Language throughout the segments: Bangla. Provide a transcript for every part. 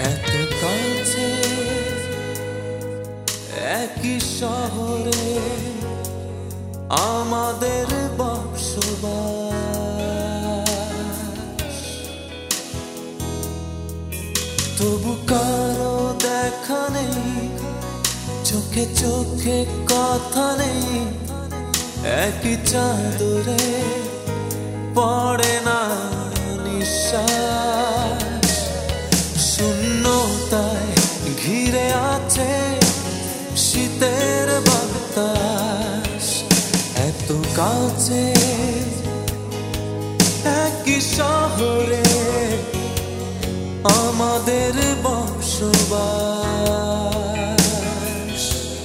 এত কাছে একই শহরে আমাদের বসবাস, তবু কারো দেখা নেই, চোখে চোখে কথা নেই, একই চাদরে পড়ে না নিঃশ্বাস। শূন্যতায় ঘিরে আছে শীতের বাতাস, এত কাছে একই শহরে আমাদের বসবাস,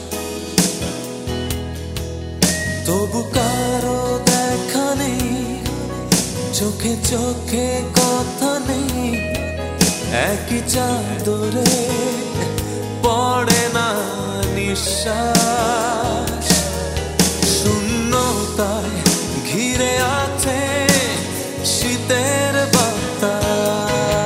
তবু কারো দেখা নেই, চোখে চোখে কথা নেই, একই চাদরে পড়ে না নিঃশ্বাস। শূন্যতায় ঘিরে আছে শীতের বাতাস।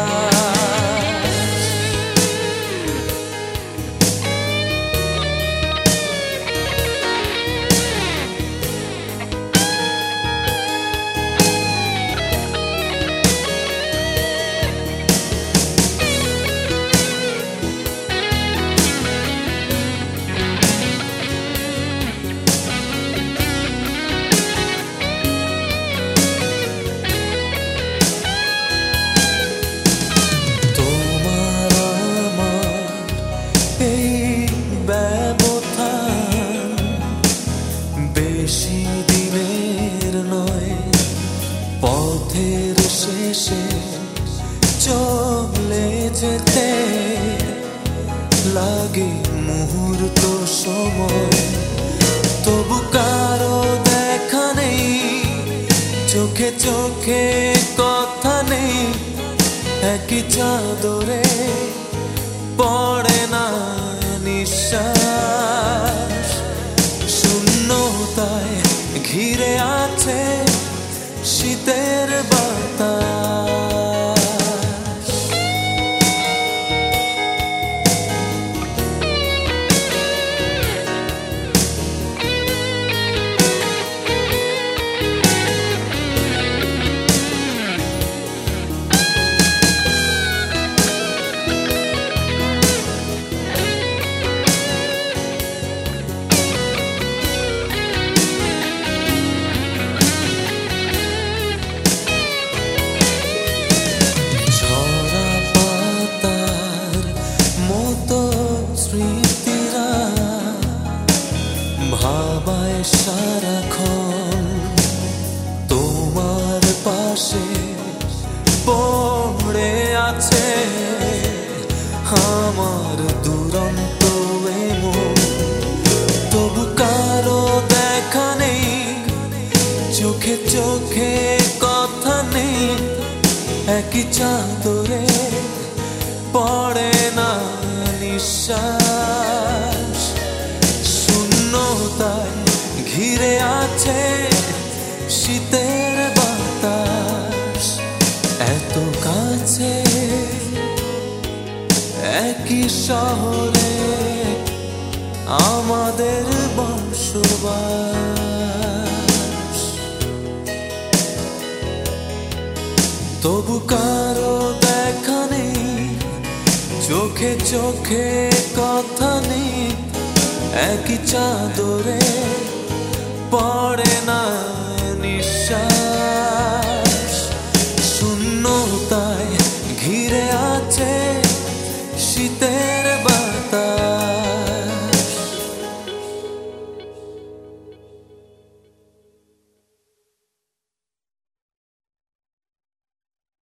বেশি দিনের নয়, পথের শেষে চলে যেতে লাগে মুহূর্ত সময়, তবু কারো দেখা নেই, চোখে চোখে কথা নেই, একই চাদরে পড়ে না নিঃশ্বাস। শূন্যতায় ঘিরে আছে শীতের বাতাস। স্মৃতিরা ভাবায় সারাক্ষণ তোমার পাশে পড়ে আছে আমার দুরন্ত মন, তবু কারো দেখা নেই, চোখে চোখে কথা নেই, একই চাদরে পড়ে না নিঃশ্বাস। শূন্যতায় ঘিরে আছে শীতের বাতাস, এত কাছে একই শহরে আমাদের বসবাস, তবু কারো দেখা নেই, চোখে চোখে কথা নেই, একই চাদরে পড়ে না নিঃশ্বাস।